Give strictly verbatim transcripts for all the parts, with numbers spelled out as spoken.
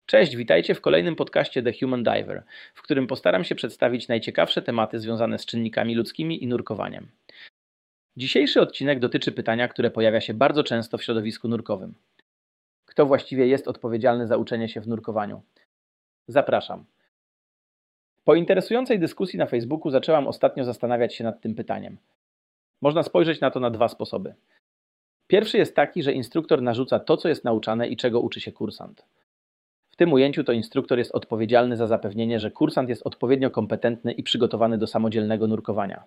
Cześć, witajcie w kolejnym podcaście The Human Diver, w którym postaram się przedstawić najciekawsze tematy związane z czynnikami ludzkimi i nurkowaniem. Dzisiejszy odcinek dotyczy pytania, które pojawia się bardzo często w środowisku nurkowym. Kto właściwie jest odpowiedzialny za uczenie się w nurkowaniu? Zapraszam. Po interesującej dyskusji na Facebooku zaczęłam ostatnio zastanawiać się nad tym pytaniem. Można spojrzeć na to na dwa sposoby. Pierwszy jest taki, że instruktor narzuca to, co jest nauczane i czego uczy się kursant. W tym ujęciu to instruktor jest odpowiedzialny za zapewnienie, że kursant jest odpowiednio kompetentny i przygotowany do samodzielnego nurkowania.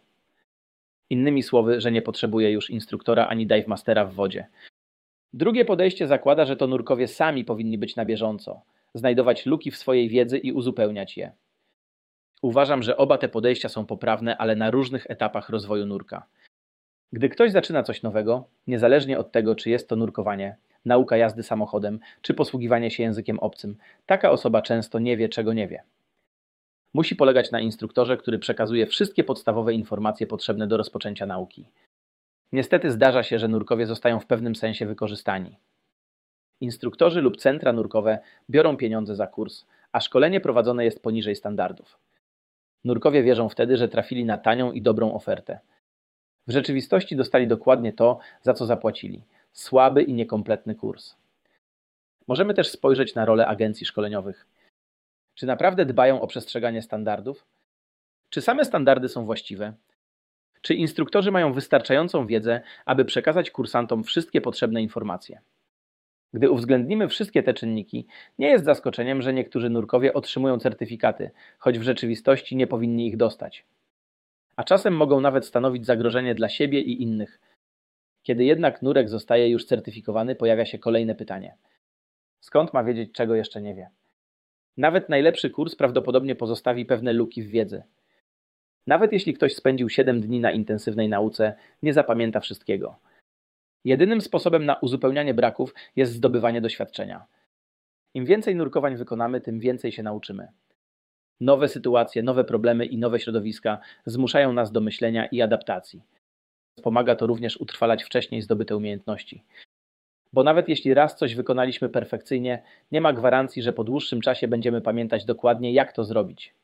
Innymi słowy, że nie potrzebuje już instruktora ani dive mastera w wodzie. Drugie podejście zakłada, że to nurkowie sami powinni być na bieżąco, znajdować luki w swojej wiedzy i uzupełniać je. Uważam, że oba te podejścia są poprawne, ale na różnych etapach rozwoju nurka. Gdy ktoś zaczyna coś nowego, niezależnie od tego, czy jest to nurkowanie, nauka jazdy samochodem, czy posługiwanie się językiem obcym, taka osoba często nie wie, czego nie wie. Musi polegać na instruktorze, który przekazuje wszystkie podstawowe informacje potrzebne do rozpoczęcia nauki. Niestety zdarza się, że nurkowie zostają w pewnym sensie wykorzystani. Instruktorzy lub centra nurkowe biorą pieniądze za kurs, a szkolenie prowadzone jest poniżej standardów. Nurkowie wierzą wtedy, że trafili na tanią i dobrą ofertę. W rzeczywistości dostali dokładnie to, za co zapłacili. Słaby i niekompletny kurs. Możemy też spojrzeć na rolę agencji szkoleniowych. Czy naprawdę dbają o przestrzeganie standardów? Czy same standardy są właściwe? Czy instruktorzy mają wystarczającą wiedzę, aby przekazać kursantom wszystkie potrzebne informacje? Gdy uwzględnimy wszystkie te czynniki, nie jest zaskoczeniem, że niektórzy nurkowie otrzymują certyfikaty, choć w rzeczywistości nie powinni ich dostać. A czasem mogą nawet stanowić zagrożenie dla siebie i innych. Kiedy jednak nurek zostaje już certyfikowany, pojawia się kolejne pytanie. Skąd ma wiedzieć, czego jeszcze nie wie? Nawet najlepszy kurs prawdopodobnie pozostawi pewne luki w wiedzy. Nawet jeśli ktoś spędził siedem dni na intensywnej nauce, nie zapamięta wszystkiego. Jedynym sposobem na uzupełnianie braków jest zdobywanie doświadczenia. Im więcej nurkowań wykonamy, tym więcej się nauczymy. Nowe sytuacje, nowe problemy i nowe środowiska zmuszają nas do myślenia i adaptacji. Pomaga to również utrwalać wcześniej zdobyte umiejętności. Bo nawet jeśli raz coś wykonaliśmy perfekcyjnie, nie ma gwarancji, że po dłuższym czasie będziemy pamiętać dokładnie, jak to zrobić.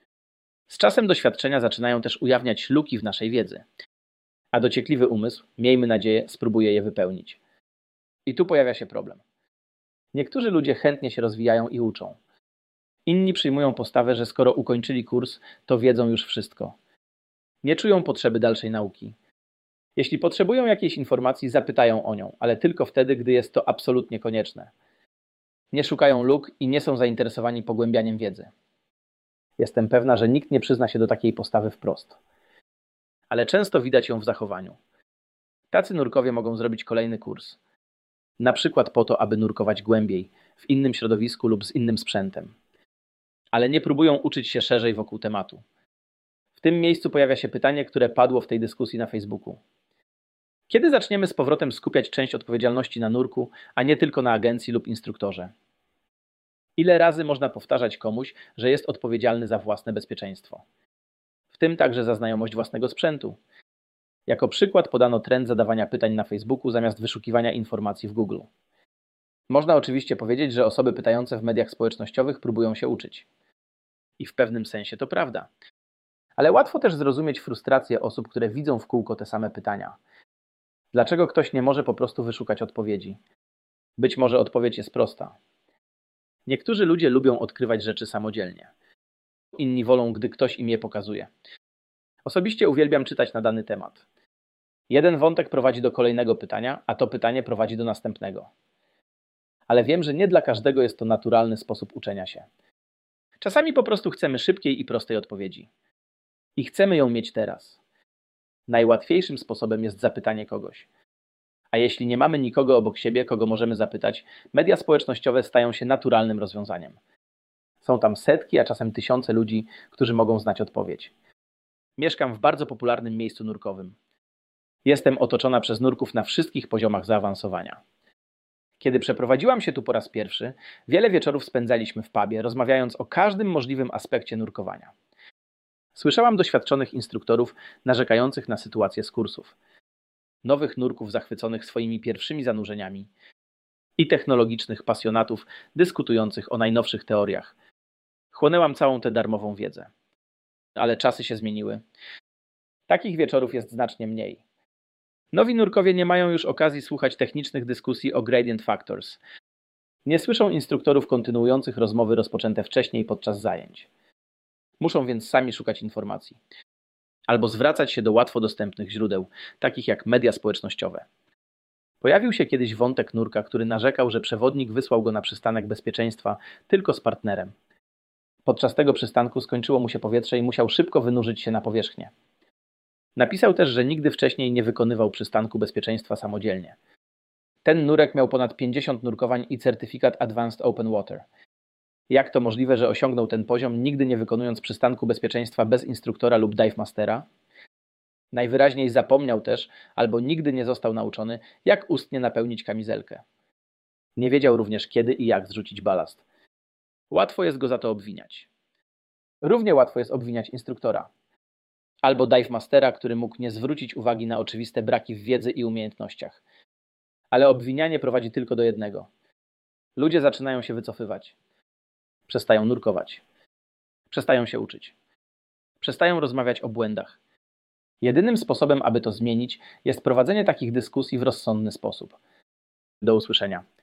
Z czasem doświadczenia zaczynają też ujawniać luki w naszej wiedzy, a dociekliwy umysł, miejmy nadzieję, spróbuje je wypełnić. I tu pojawia się problem. Niektórzy ludzie chętnie się rozwijają i uczą. Inni przyjmują postawę, że skoro ukończyli kurs, to wiedzą już wszystko. Nie czują potrzeby dalszej nauki. Jeśli potrzebują jakiejś informacji, zapytają o nią, ale tylko wtedy, gdy jest to absolutnie konieczne. Nie szukają luk i nie są zainteresowani pogłębianiem wiedzy. Jestem pewna, że nikt nie przyzna się do takiej postawy wprost. Ale często widać ją w zachowaniu. Tacy nurkowie mogą zrobić kolejny kurs. Na przykład po to, aby nurkować głębiej, w innym środowisku lub z innym sprzętem. Ale nie próbują uczyć się szerzej wokół tematu. W tym miejscu pojawia się pytanie, które padło w tej dyskusji na Facebooku. Kiedy zaczniemy z powrotem skupiać część odpowiedzialności na nurku, a nie tylko na agencji lub instruktorze? Ile razy można powtarzać komuś, że jest odpowiedzialny za własne bezpieczeństwo? W tym także za znajomość własnego sprzętu. Jako przykład podano trend zadawania pytań na Facebooku zamiast wyszukiwania informacji w Google. Można oczywiście powiedzieć, że osoby pytające w mediach społecznościowych próbują się uczyć. I w pewnym sensie to prawda. Ale łatwo też zrozumieć frustrację osób, które widzą w kółko te same pytania. Dlaczego ktoś nie może po prostu wyszukać odpowiedzi? Być może odpowiedź jest prosta. Niektórzy ludzie lubią odkrywać rzeczy samodzielnie. Inni wolą, gdy ktoś im je pokazuje. Osobiście uwielbiam czytać na dany temat. Jeden wątek prowadzi do kolejnego pytania, a to pytanie prowadzi do następnego. Ale wiem, że nie dla każdego jest to naturalny sposób uczenia się. Czasami po prostu chcemy szybkiej i prostej odpowiedzi. I chcemy ją mieć teraz. Najłatwiejszym sposobem jest zapytanie kogoś. A jeśli nie mamy nikogo obok siebie, kogo możemy zapytać, media społecznościowe stają się naturalnym rozwiązaniem. Są tam setki, a czasem tysiące ludzi, którzy mogą znać odpowiedź. Mieszkam w bardzo popularnym miejscu nurkowym. Jestem otoczona przez nurków na wszystkich poziomach zaawansowania. Kiedy przeprowadziłam się tu po raz pierwszy, wiele wieczorów spędzaliśmy w pubie, rozmawiając o każdym możliwym aspekcie nurkowania. Słyszałam doświadczonych instruktorów narzekających na sytuację z kursów. Nowych nurków zachwyconych swoimi pierwszymi zanurzeniami i technologicznych pasjonatów dyskutujących o najnowszych teoriach. Chłonęłam całą tę darmową wiedzę. Ale czasy się zmieniły. Takich wieczorów jest znacznie mniej. Nowi nurkowie nie mają już okazji słuchać technicznych dyskusji o gradient factors. Nie słyszą instruktorów kontynuujących rozmowy rozpoczęte wcześniej podczas zajęć. Muszą więc sami szukać informacji. Albo zwracać się do łatwo dostępnych źródeł, takich jak media społecznościowe. Pojawił się kiedyś wątek nurka, który narzekał, że przewodnik wysłał go na przystanek bezpieczeństwa tylko z partnerem. Podczas tego przystanku skończyło mu się powietrze i musiał szybko wynurzyć się na powierzchnię. Napisał też, że nigdy wcześniej nie wykonywał przystanku bezpieczeństwa samodzielnie. Ten nurek miał ponad pięćdziesiąt nurkowań i certyfikat Advanced Open Water. Jak to możliwe, że osiągnął ten poziom, nigdy nie wykonując przystanku bezpieczeństwa bez instruktora lub dive mastera? Najwyraźniej zapomniał też, albo nigdy nie został nauczony, jak ustnie napełnić kamizelkę. Nie wiedział również, kiedy i jak zrzucić balast. Łatwo jest go za to obwiniać. Równie łatwo jest obwiniać instruktora. Albo dive mastera, który mógł nie zwrócić uwagi na oczywiste braki w wiedzy i umiejętnościach. Ale obwinianie prowadzi tylko do jednego. Ludzie zaczynają się wycofywać. Przestają nurkować. Przestają się uczyć. Przestają rozmawiać o błędach. Jedynym sposobem, aby to zmienić, jest prowadzenie takich dyskusji w rozsądny sposób. Do usłyszenia.